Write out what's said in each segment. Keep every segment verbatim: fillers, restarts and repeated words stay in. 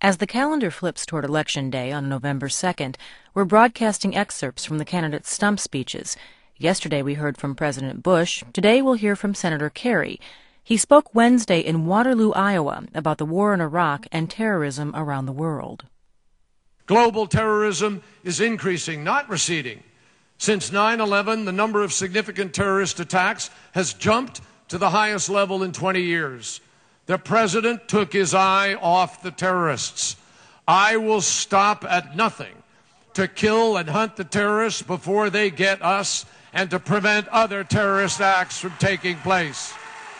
As the calendar flips toward Election Day on November second, we're broadcasting excerpts from the candidates' stump speeches. Yesterday we heard from President Bush. Today we'll hear from Senator Kerry. He spoke Wednesday in Waterloo, Iowa, about the war in Iraq and terrorism around the world. Global terrorism is increasing, not receding. Since nine eleven, the number of significant terrorist attacks has jumped to the highest level in twenty years. The president took his eye off the terrorists. I will stop at nothing to kill and hunt the terrorists before they get us and to prevent other terrorist acts from taking place.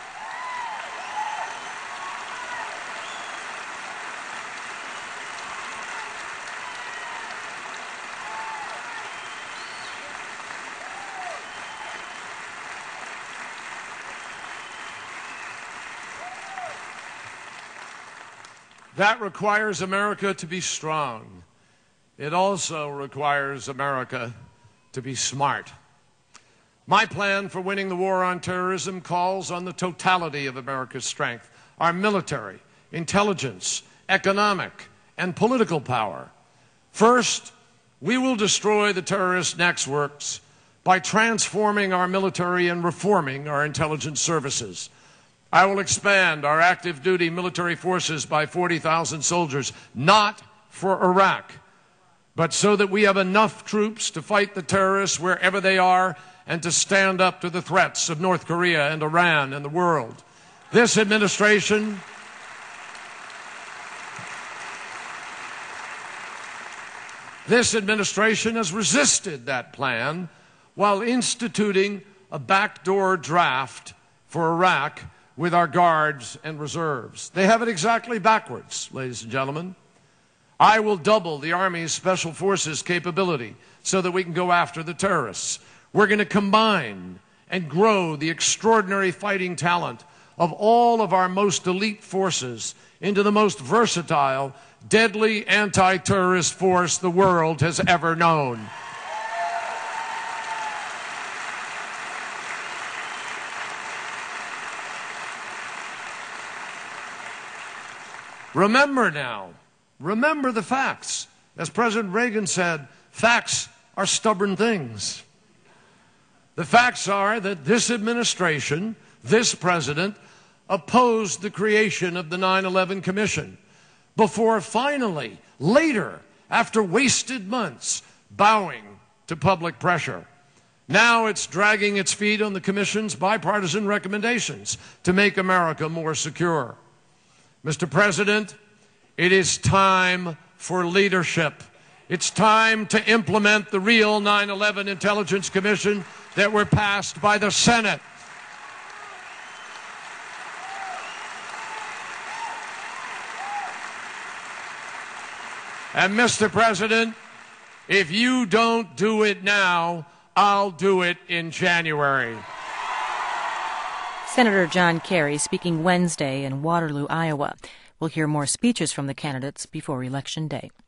That requires America to be strong. It also requires America to be smart. My plan for winning the war on terrorism calls on the totality of America's strength, our military, intelligence, economic, and political power. First, we will destroy the terrorist networks by transforming our military and reforming our intelligence services. I will expand our active duty military forces by forty thousand soldiers, not for Iraq, but so that we have enough troops to fight the terrorists wherever they are and to stand up to the threats of North Korea and Iran and the world. This administration This administration has resisted that plan while instituting a backdoor draft for Iraq with our guards and reserves. They have it exactly backwards, ladies and gentlemen. I will double the Army's Special Forces capability so that we can go after the terrorists. We're going to combine and grow the extraordinary fighting talent of all of our most elite forces into the most versatile, deadly anti-terrorist force the world has ever known. Remember now, remember the facts. As President Reagan said, facts are stubborn things. The facts are that this administration, this president, opposed the creation of the nine eleven Commission before finally, later, after wasted months, bowing to public pressure. Now it's dragging its feet on the Commission's bipartisan recommendations to make America more secure. Mister President, it is time for leadership. It's time to implement the real nine eleven Intelligence Commission that were passed by the Senate. And Mister President, if you don't do it now, I'll do it in January. Senator John Kerry speaking Wednesday in Waterloo, Iowa. We'll hear more speeches from the candidates before Election Day.